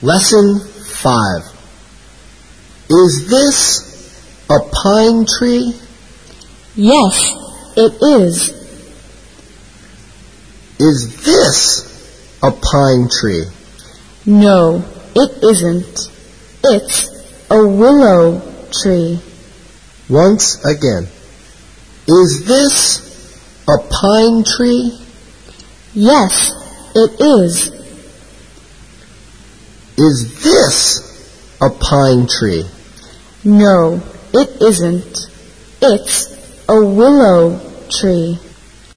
Lesson 5. Is this a pine tree? Yes, it is. Is this a pine tree? No, it isn't. It's a willow tree. Once again. Is this a pine tree? Yes, it is. Is this a pine tree? No, it isn't. It's a willow tree.